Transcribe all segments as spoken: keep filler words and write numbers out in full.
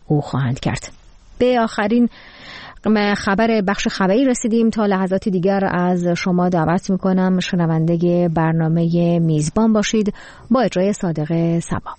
او خواهند کرد. به آخرین خبر بخش خبری رسیدیم. تا لحظاتی دیگر از شما دعوت میکنم شنونده برنامه میزبان باشید با اجرای صادق صبا.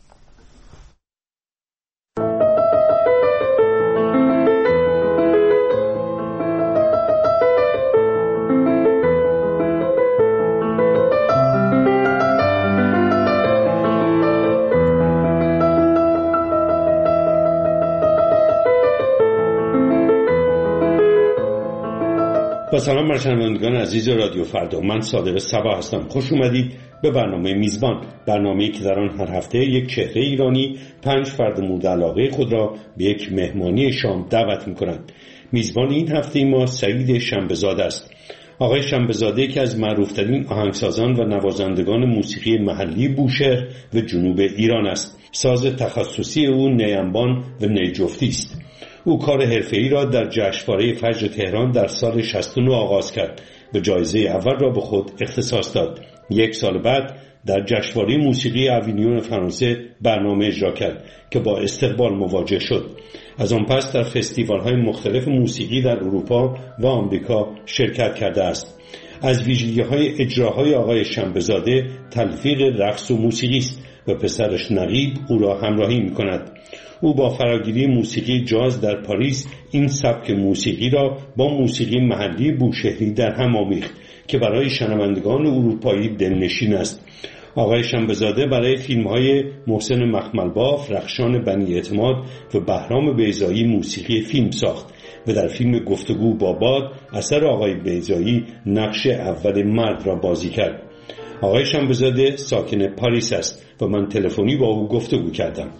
با سلام بر شنوندگان عزیز رادیو فردا، من صادق صبا هستم. خوش اومدید به برنامه میزبان، برنامه‌ای که در آن هر هفته یک چهره ایرانی پنج فرد مورد علاقه خود را به یک مهمانی شام دعوت می‌کنند. میزبان این هفته ما سعید شنبه‌زاده است. آقای شنبه‌زاده که از معروف‌ترین آهنگسازان و نوازندگان موسیقی محلی بوشهر و جنوب ایران است. ساز تخصصی او نی‌انبان و نی‌جفتی است. او کار حرفه‌ای را در جشنواره فجر تهران در سال شصت و نه آغاز کرد و جایزه اول را به خود اختصاص داد. یک سال بعد در جشنواره موسیقی اوینیون فرانسه برنامه اجرا کرد که با استقبال مواجه شد. از آن پس در فستیوال‌های مختلف موسیقی در اروپا و آمریکا شرکت کرده است. از ویژگی‌های اجراهای آقای شنبه‌زاده تلفیق رقص و موسیقی است و پسرش نقیب او را همراهی می‌کند. او با فراگیری موسیقی جاز در پاریس این سبک موسیقی را با موسیقی محلی بوشهری در هم آمیخت که برای شنوندگان اروپایی دلنشین است. آقای شنبه‌زاده برای فیلم‌های محسن مخملباف، رخشان بنی اعتماد و بهرام بیضایی موسیقی فیلم ساخت و در فیلم گفتگو با باد اثر آقای بیضایی نقش اول مرد را بازی کرد. آقای شنبه‌زاده ساکن پاریس است و من تلفنی با او گفتگو کردم.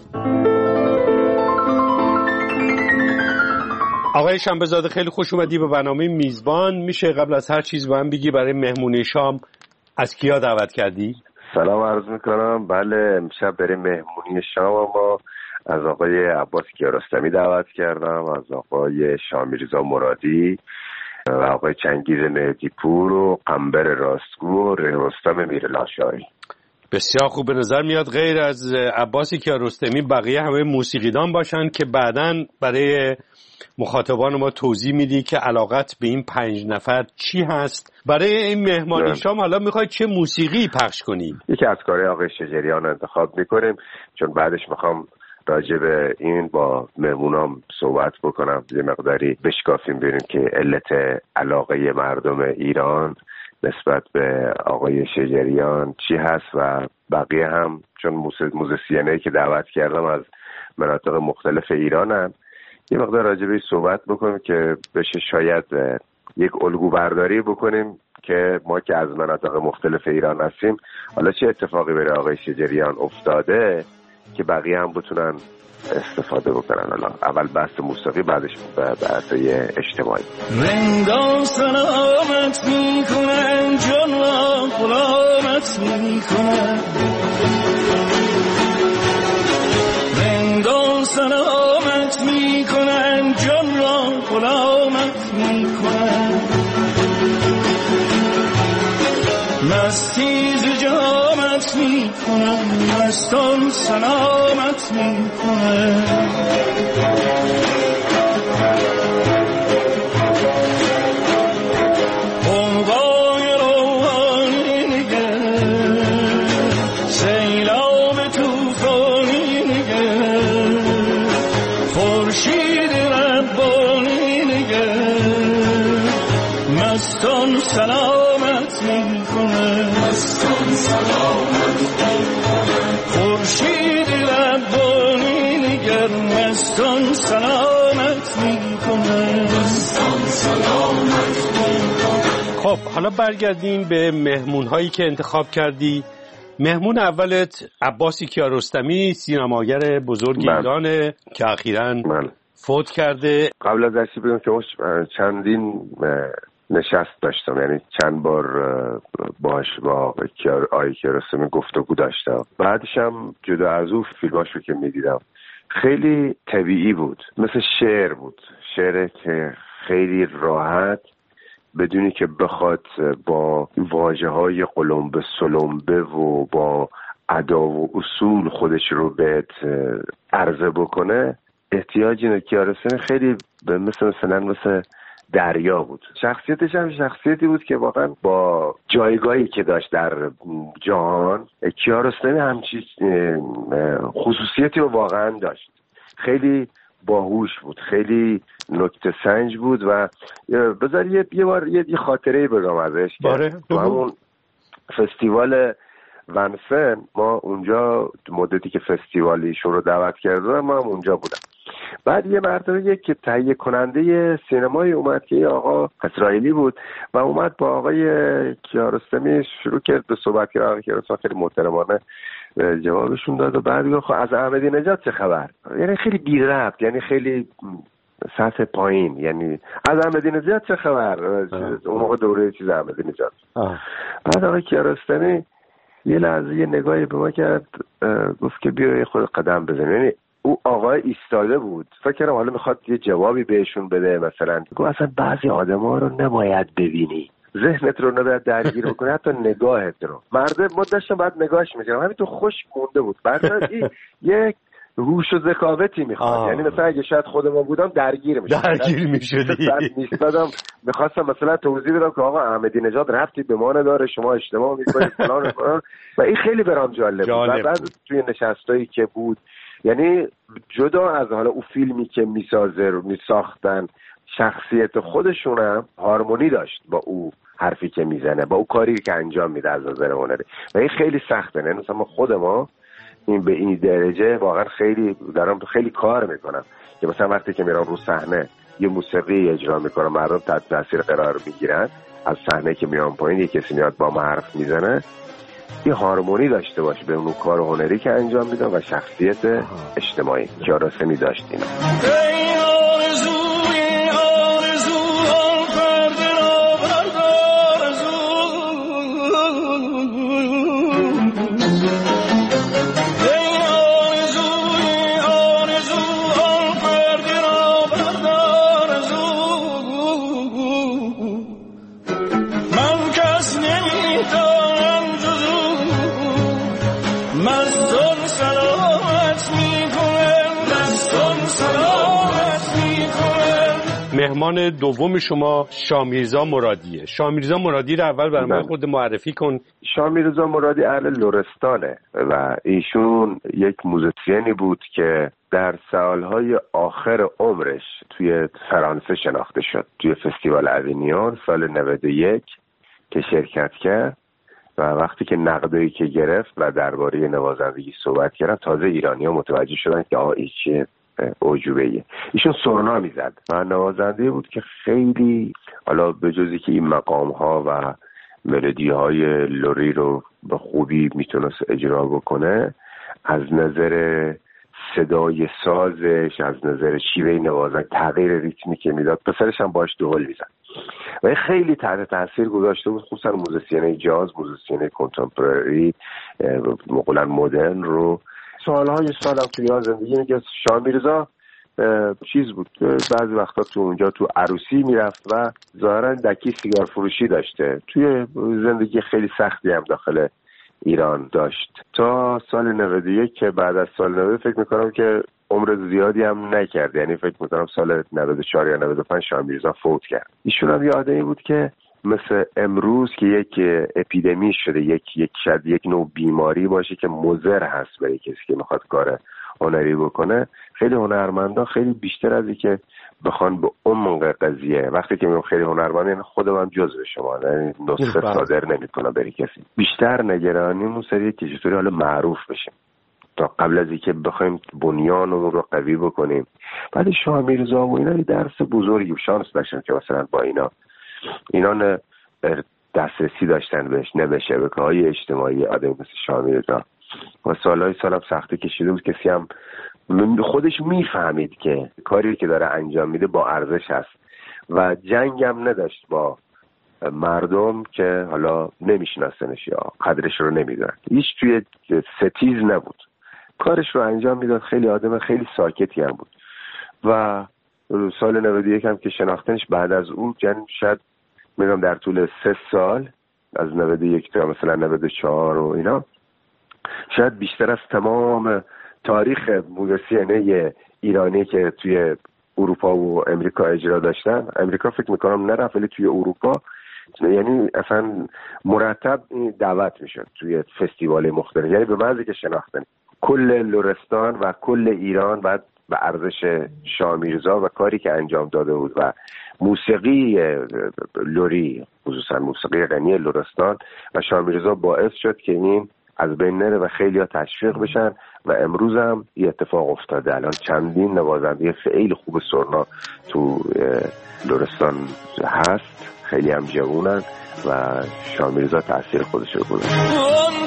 آقای شنبه‌زاده خیلی خوش اومدی به برنامه میزبان. میشه قبل از هر چیز با هم بگی برای مهمونی شام از کیا دعوت کردی؟ سلام عرض میکنم. بله، امشب برای مهمونی شام ما از آقای عباس کیارستمی دعوت کردم، از آقای شامیرزا مرادی و آقای چنگیز مهدیپور و قنبر راستگو و رستم میرلاشایی. بسیار خوب. به نظر میاد غیر از عباس کیارستمی بقیه همه موسیقیدان باشن که بعداً برای مخاطبان ما توضیح میدی که علاقت به این پنج نفر چی هست. برای این مهمانی شام حالا میخوای چه موسیقی پخش کنیم؟ یکی از کارهای آقای شجریان انتخاب میکنیم، چون بعدش میخوام راجع به این با مهمونام صحبت بکنم، یه مقداری بشکافیم ببینیم که علت علاقه مردم ایران نسبت به آقای شجریان چی هست و بقیه هم، چون موزیسینایی که دعوت کردم از مناطق مختلف ایرانن، یه مقدار راجع به صحبت بکنیم که بشه شاید یک الگو برداری بکنیم که ما که از مناطق مختلف ایران هستیم حالا چه اتفاقی برای آقای شجریان افتاده که بقیه هم بتونن استفاده بکنن. حالا اول بحث موسیقی، بعدش بحثای اجتماعی. رندان سلامت میکنن، جان را غلامت میکنن، رندان سلامت میکنن، جان را غلامت میکنن، مستی ز جامت میکنن، مستان سلامت میکنن. قوقای روحانی نگر، سیلاب توفانی نگر، خورشید ربانی نگر، مستان سلامت میکنن، مستان سلامت میکنن، خورشید ربانی نگر، مستان سلامت میکنن، مستان سلامت میکنن. خب حالا برگردیم به مهمون هایی که انتخاب کردی. مهمون اولت عباس کیارستمی، سینماگر بزرگ ایرانه که اخیراً فوت کرده. قبل از درسی بگم که چندین نشست داشتم، یعنی چند بار باش با آقای کیارستمی گفتگو داشتم. بعدش هم جدا از اون فیلماشو که میدیدم خیلی طبیعی بود، مثل شعر بود، شعر که خیلی راحت بدونی که بخواد با واژه‌های قلمبه سلمبه و با ادا و اصول خودش رو بهت عرضه بکنه، احتیاج اینه کیارستمی خیلی مثل مثلا مثل دریا بود. شخصیتش هم شخصیتی بود که واقعا با جایگاهی که داشت در جهان، کیارستمی همچین خصوصیتی رو واقعا داشت. خیلی باهوش بود، خیلی نکته سنج بود و بذار یه یه بار یه خاطره بگم ازش. باره تو همون فستیوال ونسن ما اونجا مدتی که فستیوال ایشون رو دعوت کردن ما هم اونجا بودم. بعد یه مرتبه یک که تهیه کننده سینمایی اومد که یه آقا اسرائیلی بود و اومد با آقای کیارستمی شروع کرد به صحبت کردن. آقای کیارستمی خیلی محترمانه جوابشون داد و بعد گفت خب از احمدی نژاد چه خبر؟ یعنی خیلی بی ربط، یعنی خیلی سطح پایین، یعنی از احمدی نژاد چه خبر؟ اون موقع دوره چیز احمدی نژاد. بعد آقای کیارستمی یه لحظه یه نگاهی به ما کرد، گفت که بیا خود قدم بزن. یعنی او آقای ایستاده بود، فکر کردم حالا میخواد یه جوابی بهشون بده، مثلا گفت اصلا بعضی آدم‌ها رو نباید ببینی، ذهنت رو نباید درگیر بکنی، حتی نگاهت رو. مرد ما داشتم بعد نگاهش میکردم، همین تو خشک مونده بود. بعد این یک هوش و ذکاوتی میخواد، یعنی مثلا اگه شاید خود ما بودم درگیر میشدم درگیر میشدی بعد میستادم میخواستم مثلا توضیح بدم که آقا احمدی نژاد ربطی به ما نداره، شما اشتباه میکنید فلان و فلان. و این خیلی برام جالب, جالب بود. و بعد توی نشستایی که بود، یعنی جدا از حالا اون فیلمی که میسازه رو میساختن، شخصیت خودشونم هارمونی داشت با او حرفی که میزنه، با او کاری که انجام میده از نظر هنری. و این خیلی سخته، نه مثلا خود ما این به این درجه واقعا خیلی دارم خیلی کار میکنم که مثلا وقتی که میرم رو صحنه یه موسیقی اجرا میکنم، مردم تحت تاثیر قرار میگیرن از صحنه که میام پایین، یه کسی میاد با ما حرف میزنه، یه هارمونی داشته باشه به اون کار هنری که انجام میدم و شخصیت اجتماعی کیارستمی داشت. اینا مهمان دوم شما شامیرزا مرادیه. شامیرزا مرادی رو اول برای ما خود معرفی کن. شامیرزا مرادی اهل لرستانه و ایشون یک موزیسیانی بود که در سالهای آخر عمرش توی فرانسه شناخته شد، توی فستیوال اوینیون سال نود و یک که شرکت کرد و وقتی که نقدایی که گرفت و درباره نوازندگی صحبت کردن، تازه ایرانی‌ها متوجه شدن که آقا این چیه اوجوبهیه. ایشون سرنا میزد و نوازنده بود که خیلی، حالا به جزی که این مقام ها و ملودی های لوری رو به خوبی میتونست اجرا بکنه، از نظر صدای سازش، از نظر شیوه نوازن، تغییر ریتمی که میداد، پسرش هم باش دهل میزد و خیلی تحت تاثیر گذاشته بود، خصوصا موزیسین جاز، موزیسین کنتمپرری، مقولا مدرن رو. سالهای سالم توی زندگی میگه شامیرزا چیز بود، بعضی وقتا تو اونجا تو عروسی میرفت و ظاهرا دکی سیگار فروشی داشته. توی زندگی خیلی سختی هم داخل ایران داشت تا سال نود و یک که بعد از سال نود فکر میکنم که عمر زیادی هم نکرد، یعنی فکر میکنم سال نود و چهار یا نود و پنج شامیرزا فوت کرد. ایشون هم یه آدمی بود که مثل امروز که یک اپیدمی شده، یک یک شد یک نوع بیماری باشه که مضر هست برای کسی که میخواد کار هنری بکنه، خیلی هنرمندا خیلی بیشتر از اینکه بخوان به عمق قضیه، وقتی که میگم خیلی هنرمند یعنی خودم هم جزو شما، یعنی نسخه صادر نمیکنم برای کسی، بیشتر نگرانیمون سریه که چطوری حالا معروف بشیم تا قبل از اینکه بخوایم بنیانمون رو قوی بکنیم. بعد شامیرزا و اینا درس بزرگی شانس داشتن که مثلا با اینا اینا دسترسی داشتن بهش، نه به شبکه‌های اجتماعی آدم مثل شامیرزا و سالهای سالم سختی کشیده بود، کسی هم خودش میفهمید که کاری که داره انجام میده با ارزش هست و جنگ هم نداشت با مردم که حالا نمیشناسنش یا قدرش رو نمیدونن، هیچ توی ستیز نبود، کارش رو انجام میداد. خیلی آدم خیلی ساکتی هم بود و سال نود و یک هم که شناختنش بعد از اون جن شاید میگم در طول سه سال از نود و یک تا مثلا نود و چهار و اینا، شاید بیشتر از تمام تاریخ موسیقی ایرانی که توی اروپا و امریکا اجرا داشتن، امریکا فکر میکنم نرفت ولی توی اروپا یعنی اصلا مرتب دعوت میشد توی فستیوال مختلف، یعنی به محضی که شناختن کل لرستان و کل ایران بعد به ارزش شاه میرزا و کاری که انجام داده بود و موسیقی لری، خصوصا موسیقی غنی لرستان و شاه میرزا باعث شد که این از بین نره و خیلی ها تشویق بشن و امروز هم یه اتفاق افتاده. الان چندین نوازنده خیلی خوب سرنا تو لرستان هست، خیلی هم جوونن و شاه میرزا تأثیر خودش رو گذاشته.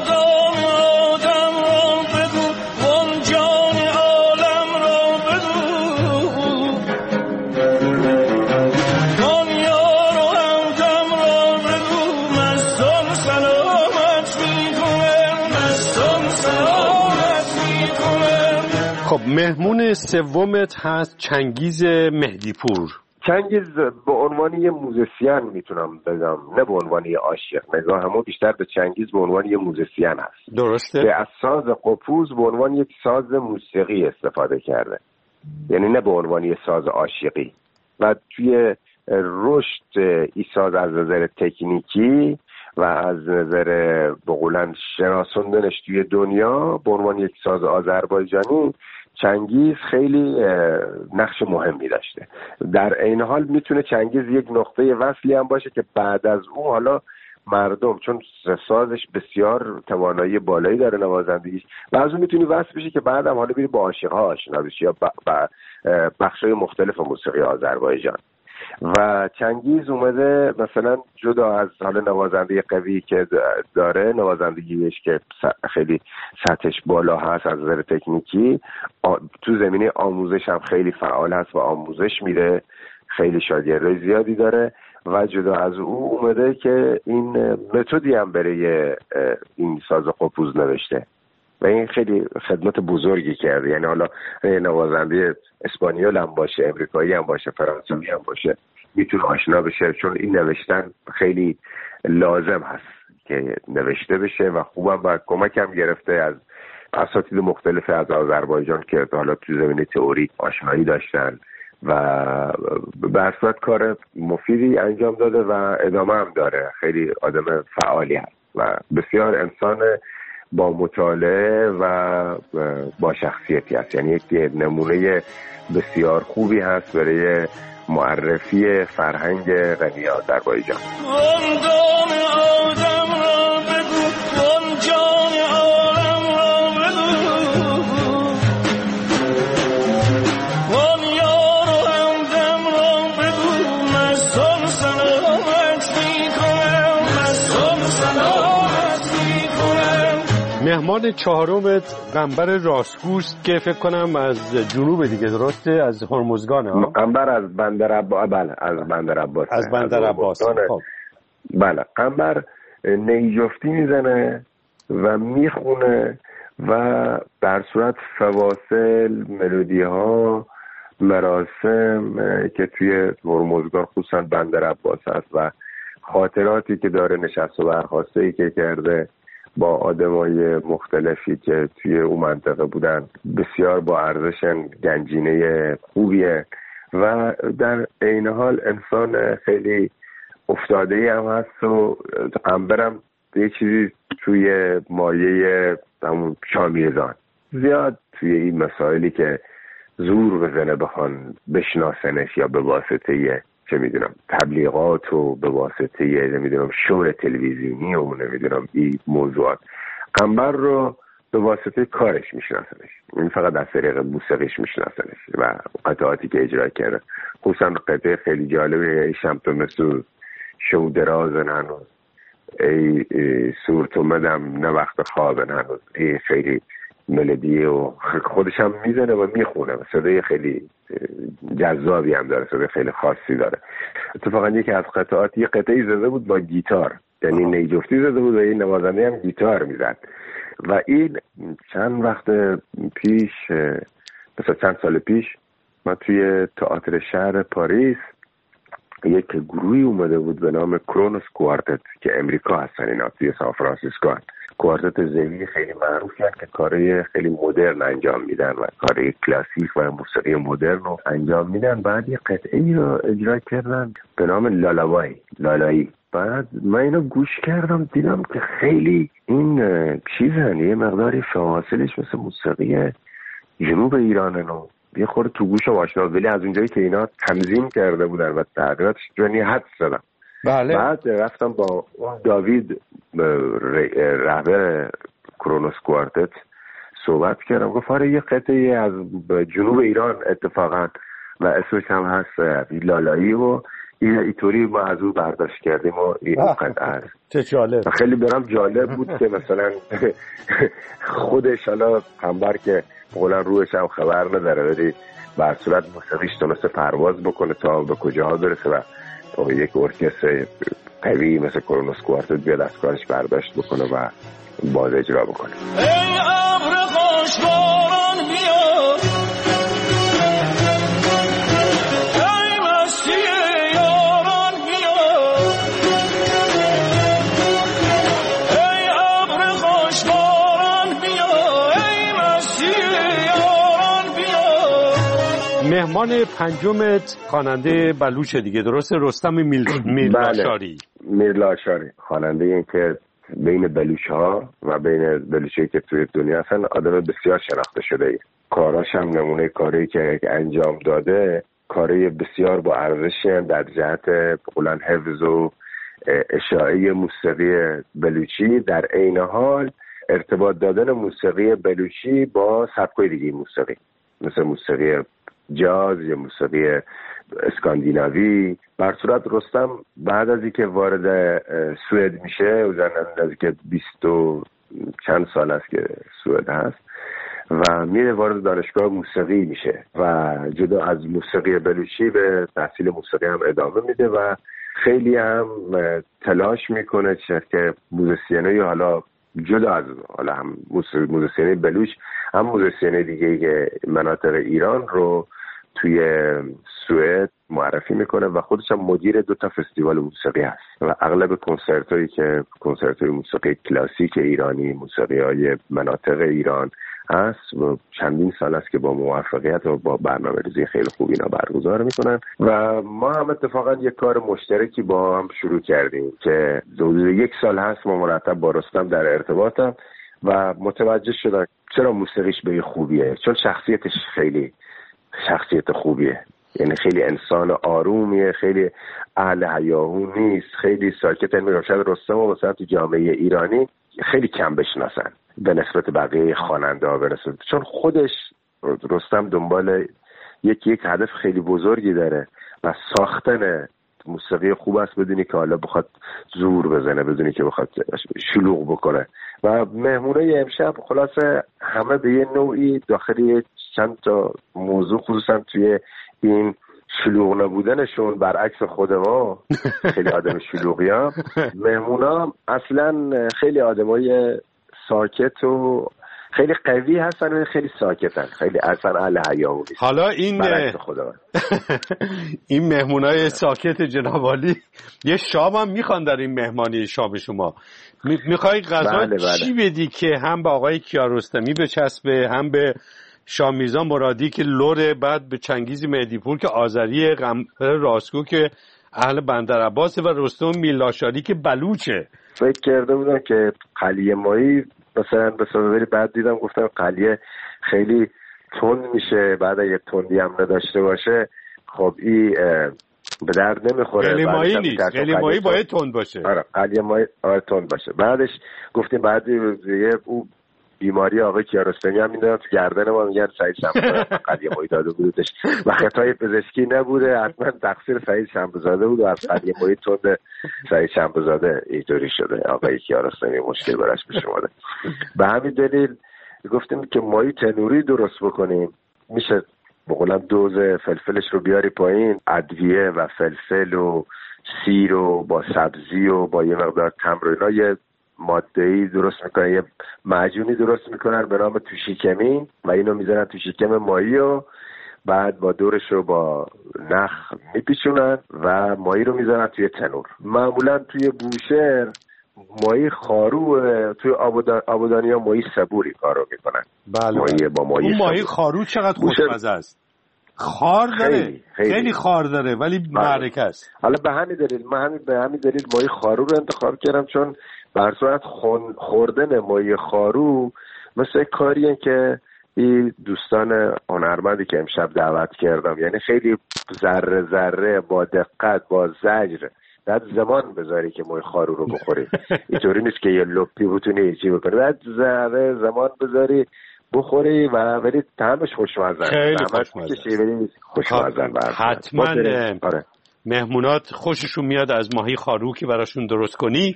خب مهمون سومت هست چنگیز مهدیپور. چنگیز به عنوان یه موزیسین میتونم بگم، نه به عنوان یه عاشق. نگاهمون بیشتر به چنگیز به عنوان یه موزیسین هست. درسته. که از ساز قپوز به عنوان یک ساز موسیقی استفاده کرده، یعنی نه به عنوان یه ساز عاشقی. و توی رشد این ساز از نظر تکنیکی و از نظر به قولن شناسوندنش توی دنیا به عنوان یک ساز آذربایجانی، چنگیز خیلی نقش مهمی داشته. در این حال میتونه چنگیز یک نقطه وصلی هم باشه که بعد از اون حالا مردم، چون سازش بسیار توانایی بالایی داره نوازندگیش، و از اون میتونی وصل بشی که بعدم حالا بری با عاشق‌ها آشنا بشی یا با بخشای مختلف موسیقی آذربایجان. و چنگیز اومده مثلا جدا از حالا نوازنده قوی که داره، نوازندگیش که خیلی سطحش بالا هست از نظر تکنیکی، تو زمینه آموزش هم خیلی فعال هست و آموزش میره، خیلی شاگردای زیادی داره. و جدا از او اومده که این متدی هم برای این ساز قپوز نوشته و این خیلی خدمت بزرگی کرده. یعنی حالا نوازنده اسپانیول هم باشه، امریکایی هم باشه، فرانسوی هم باشه، میتونه آشنا بشه، چون این نوشتن خیلی لازم هست که نوشته بشه و خوبم و کمک هم گرفته از اساتید مختلف از آذربایجان که حالا تو زمینه تئوری آشنایی داشتن و به هر صورت کار مفیدی انجام داده و ادامه هم داره. خیلی آدم فعالی هست و بسیار انسان با مطالعه و با شخصیتی هست، یعنی یک نمونه بسیار خوبی هست برای معرفی فرهنگ غنی آذربایجان. مهمان چهارمت قنبر راستگوست که فکر کنم از جنوب دیگه، درسته؟ از هرمزگانه ها؟ قنبر از بندر عباس. بله از بندر عباس. از بندر عباس. خب بله، قنبر نیجفتی میزنه و میخونه و در صورت فواصل، ملودی ها، مراسم که توی هرمزگان خصوصا بندر عباس هست و خاطراتی که داره، نشست و برخاسته‌ای که کرده با آدمای مختلفی که توی اون منطقه بودن، بسیار با ارزشن، گنجینه خوبیه و در عین حال انسان خیلی افتاده‌ای هم هست و قنبرم یه چیزی توی مایه همون شاه میرزا زیاد توی این مسائلی که زور بزنه بخوان بشناسنش یا به واسطه چه میدونم تبلیغات و به واسطه نمیدونم شور تلویزیونی و نمیدونم این موضوعات، قنبر رو به واسطه کارش میشناسنش، این فقط از طریق موسیقیش میشناسنش و قطعاتی که اجرا کرده. خصوصا قطعه خیلی جالبه ای شمت مسعود، شو درازن هنوز، ای, ای سورت اومدم نه وقت خوابن هنوز، این خیلی ملودیه و خودش هم میزنه و میخونه، صدای خیلی جذابی هم داره، صدای خیلی خاصی داره. اتفاقا یکی از قطعات یه قطعی زده بود با گیتار، یعنی نیجفتی زده بود و این نوازنده هم گیتار میزد و این چند وقت پیش، مثلا چند سال پیش، ما توی تئاتر شهر پاریس یک گروهی اومده بود به نام کرونوس کوارتت که امریکا هستن اینا، توی سان فرانسیسکو هست کوارتت زوی خیلی معروف کرد که کارهای خیلی مدرن انجام میدن و کارهای کلاسیک و موسیقی مدرن رو انجام میدن. بعد یه قطعه رو اجرا کردن به نام لالابای لالایی. بعد من اینو گوش کردم دیدم که خیلی این چیزن، یه مقداری فواصلش مثل موسیقی جنوب ایرانه و یه خورده تو گوشم آشنا، ولی از اونجایی که اینا تنظیم کرده بودن و تغییراتش جانی حد زدم. بله. بعد رفتم با داوید رهبر کرونوس کوارتت صحبت کردم، گفت آره یه قطعه از جنوب ایران اتفاقا و اسمش هم هست لالایی و این اینطوری ما از اون برداشت کردیم و این قطعه هست. چه جالب. خیلی برام جالب بود که مثلا خودش حالا همبر که قولا روش هم خبر نداره ولی بر صورت موسیقیش تونسته پرواز بکنه تا به کجاها برسه و یک ارکستر قوی مثل کرونوس کوارتت بیاد از کارش برداشت بکنه و باز اجرا بکنه. ای ابر خوشباران بیا، ای مستی یاران بیا، ای ابر خوشباران بیا، ای مستی یاران بیا. مهمان پنجمت خواننده بلوچ دیگه، درسته؟ رستم میل... میرلاشاری. میرلاشاری خواننده این که بین بلوچ ها و بین بلوچی که توی دنیا هستن آدم بسیار شناخته شده ای. کاراش هم نمونه کاری که انجام داده کاری بسیار با ارزشی در جهت بقولن حفظ و اشاعه موسیقی بلوچی، در عین حال ارتباط دادن موسیقی بلوچی با سبکای دیگه موسیقی مثل موسیقی جاز یا موسیقی اسکاندیناوی. بر صورت رستم بعد از اینکه وارد سوئد میشه و از که بیست و چند سال است که سوئد هست و میره وارد دانشگاه موسیقی میشه و جدا از موسیقی بلوچی به تحصیل موسیقی هم ادامه میده و خیلی هم تلاش میکنه که موزیسینای حالا جدا از حالا هم موزیسینای بلوچ هم موزیسینای دیگه که مناطق ایران رو توی سوئد معرفی میکنه و خودش هم مدیر دو تا فستیوال موسیقی هست و اغلب کنسرت هایی که کنسرت های موسیقی کلاسیک ایرانی، موسیقی های مناطق ایران هست و چندین سال است که با موفقیت و با برنامه ریزی خیلی خوب اینا برگزار میکنن و ما هم اتفاقا یک کار مشترکی با هم شروع کردیم که حدود یک سال هست ما مرتب با رستم در ارتباطم و متوجه شدم چرا موسیقیش به خوبیه، چون شخصیتش خیلی شخصیت خوبیه، یعنی خیلی انسان آرومیه، خیلی اهل هیاهو نیست، خیلی ساکت. میگم شاید رستم و مثلا تو جامعه ایرانی خیلی کم بشناسن به نسبت بقیه خواننده ها برسه، چون خودش رستم دنبال یک یک هدف خیلی بزرگی داره و ساختن موسیقی خوب است بدونی که حالا بخواد زور بزنه، بدونی که بخواد شلوغ بکنه. و مهمونه امشب خلاصه همه به یه نوعی داخلی چند تا موضوع خصوصا توی این شلوغ نبودنشون برعکس خود ما خیلی آدم شلوغی ها، مهمونا اصلا خیلی آدمای ساکت و خیلی قوی هستن و خیلی ساکتن، خیلی اصلا اهل حیا نیست. حالا این این مهمونای ساکت جناب عالی یه شام هم میخوان در این مهمانی شام شما. میخوای غذا بله بله. چی بدی که هم به آقای کیارستمی بچسبه، هم به شامیرزا مرادی که لوره، بعد به چنگیز مهدیپور که آذری، قمر راسکو که اهل بندرعباس و رستم میرلاشاری که بلوچه. فکر کرده بودم که قلیه مایی مثلا به سبب بعد دیدم گفتم قلیه خیلی تند میشه، بعد اگه تندی هم نداشته باشه خب این به درد نمیخوره. قلیه مایی نیست، قلیه مایی باید تند باشه. آره قلیه مایی آره تند باشه. بعدش گفتیم بعد یه او بیماری آقای کیارستمی هم میدونم تو گردن ما میگن سعید شنبهزاده قلیه مایی داده بودش و خطای پزشکی نبوده، حتما تقصیر سعید شنبهزاده بود و از قلیه مایی تند سعید شنبهزاده اینطوری شده، آقای کیارستمی مشکل براش پیش اومده. به همین دلیل گفتیم که مایی تنوری درست بکنیم، میشه به قولم دوز فلفلش رو بیاری پایین، ادویه و فلفل و سیر و با سبزی و با یه مقدار تمر و اینا یه ماده‌ای درست میکنن، یه معجونی درست میکنن به نام توشیکمین و اینو میذارن تو شکم ماهی و بعد با دورش رو با نخ میپیچونن و ماهی رو میذارن توی تنور. معمولا توی بوشهر ماهی خارو توی آبادان آبادانیا ماهی صبوری کارو میکنن. بله ماهی با ماهی اون ماهی خارو چقدر خوشمزه است. خار داره، خیلی, خیلی. خیلی خار داره ولی معرکه است. حالا به همین دلیل من همین به همین دلیل ماهی خارو رو انتخاب کردم، چون بر صورت خوردن ماهی خارو مثل کاریه که این دوستان هنرمندی که امشب دعوت کردم، یعنی خیلی ذره ذره با دقت با زجر بعد زمان بذاری که ماهی خارو رو بخوری. اینطوری نیست که یه لپی بتونی چی بکنی، بعد ذره زمان بذاری بخوری و ولی طعمش خوشمزه. خیلی خوشمزه. خوشمزه. حتما مهمونات خوششون میاد از ماهی خارو که براشون درست کنی.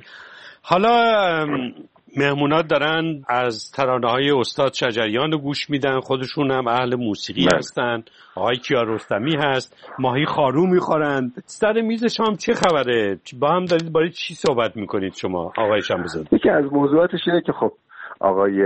حالا مهمونات دارن از ترانه‌های استاد شجریان رو گوش میدن، خودشون هم اهل موسیقی من. هستن. آقای کیارستمی هست، ماهی خارو میخورن. سر میز شام چه خبره؟ با هم دارید برای چی صحبت میکنید شما آقای شنبه‌زاده؟ یکی از موضوعاتش اینه که خب آقای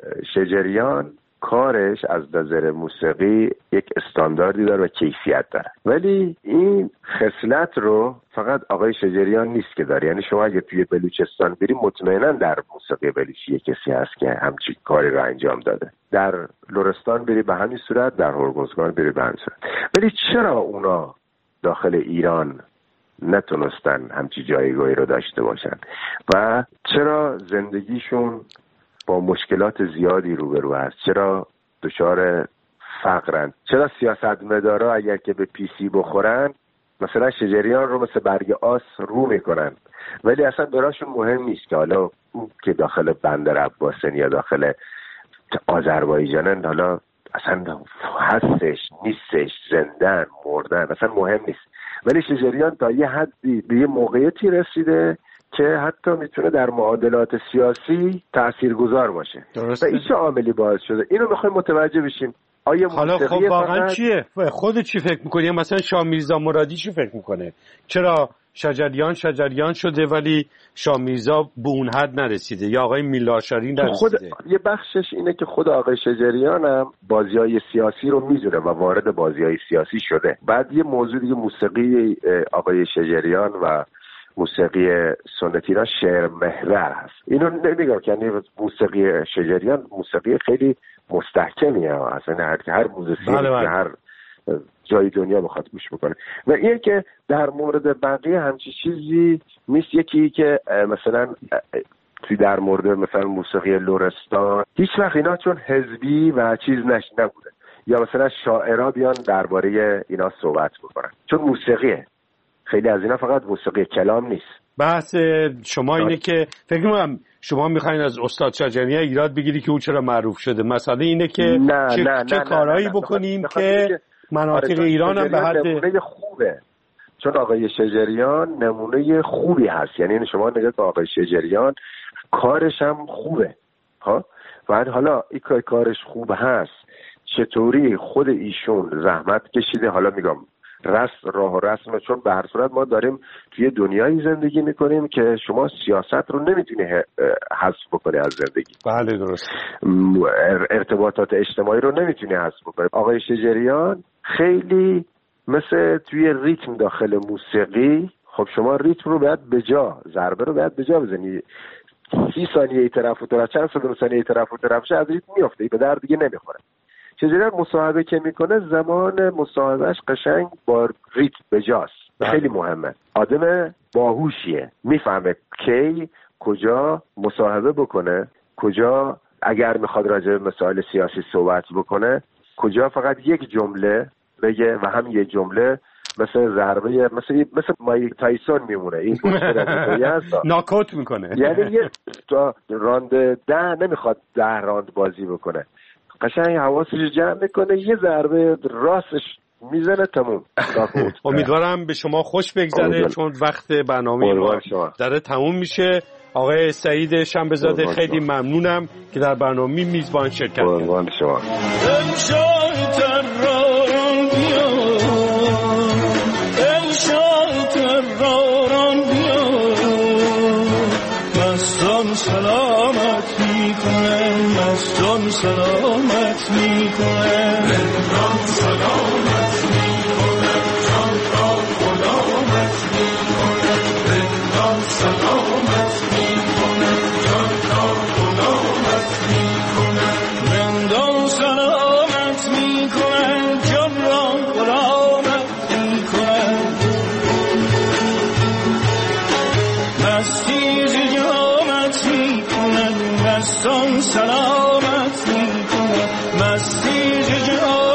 شجریان کارش از نظر موسیقی یک استانداردی داره و کیفیت داره، ولی این خصلت رو فقط آقای شجریان نیست که داره. یعنی شما اگه توی بلوچستان بریم مطمئنا در موسیقی بلوچی کسی هست که همچین کاری رو انجام داده. در لرستان بری به همین صورت، در هرمزگان بری به همین صورت. ولی چرا اونا داخل ایران نتونستن همچین جایگاهی رو داشته باشن و چرا زندگیشون با مشکلات زیادی روبرو هست؟ چرا دچار فقرن؟ چرا سیاستمدارا اگر که به پی سی بخورن مثلا شجریان رو مثل برگ آس رو میکنن، ولی اصلا براشون مهم نیست که حالا اون که داخل بندر عباسن یا داخل آذربایجانن حالا اصلا هستش نیستش، زندن مردن اصلا مهم نیست. ولی شجریان تا یه حدی به یه موقعیتی رسیده که حتی میتونه در معادلات سیاسی تاثیرگذار باشه. درسته. و این چه عاملی باعث شده؟ اینو میخوایم متوجه بشیم. آیا حالا خب واقعا فقط... چیه؟ خود چی فکر میکنی؟ مثلا شاه میرزا مرادی چی فکر میکنه؟ چرا شجریان شجریان شده ولی شاه میرزا به اون حد نرسیده یا آقای میلاشاری نرسیده؟ خود یه بخشش اینه که خود آقای شجریان هم بازیای سیاسی رو میدونه و وارد بازیای سیاسی شده. بعد یه موضوع دیگه موسیقی آقای شجریان و موسیقی سنتی را شعر محور هست. اینو نمیگم که یعنی موسیقی شجریان موسیقی خیلی مستحکمیه، اصلا هر هر موزیسین که هر جای دنیا بخواد گوش بکنه. و این که در مورد بقیه همچی چیزی نیست. یکی که مثلا توی در مورد مثلا موسیقی لرستان هیچ وقت اینا چون حزبی و چیز نش نبوده، یا مثلا شاعرها بیان درباره اینا صحبت بکنن، چون موسیقیه. خیلی از اینا فقط موسیقی کلام نیست. بحث شما اینه که فکر می‌کنم شما می‌خواید از استاد شجریان ایراد بگیری که او چرا معروف شده. مسئله اینه که نه، چه, نه، چه نه، کارهایی نه، نه، بکنیم نه، که, که مناطق ایران هم به حد نمونه خوبه. چون آقای شجریان نمونه خوبی هست. یعنی شما نگاه کن آقای شجریان کارش هم خوبه ها. و حالا این کارش خوب هست، چطوری خود ایشون زحمت کشیده. حالا میگم رسم راه و رسم، چون به هر صورت ما داریم توی دنیایی زندگی میکنیم که شما سیاست رو نمیتونی حذف بکنی از زندگی. بله درست. ارتباطات اجتماعی رو نمیتونی حذف بکنی. آقای شجریان خیلی مثل توی ریتم داخل موسیقی، خب شما ریتم رو باید به جا، ضربه رو باید به جا بزنی. سی ثانیه طرف و طرف، چند صد ثانیه طرف و طرف از ریتم میفته، به درد دیگه نمیخوره. شجریان مصاحبه که میکنه زمان مصاحبهش قشنگ با ریتم بجاست. خیلی مهمه. آدم باهوشیه، میفهمه کی کجا مصاحبه بکنه، کجا اگر میخواد راجع به مسائل سیاسی صحبت بکنه کجا فقط یک جمله بگه و هم یک جمله مثل ضربه مثل مثل مایک تایسون میمونه. این ناکوت میکنه. یعنی یه راند ده نمیخواد ده راند بازی بکنه، قشنگ حواسش جمع میکنه، یه ضربه راستش میزنه، تموم. امیدوارم به شما خوش بگذره چون وقت برنامه ما داره تموم میشه. آقای سعید شنبه‌زاده خیلی ممنونم که در برنامه میزبان شرکت کردید. شما سلامت میکنه، مستان سلامت میکنه، رندان سلامت میکنه، جان را غلامت میکنه، رندان سلامت میکنه. مستان سلامت میکنم مستی جان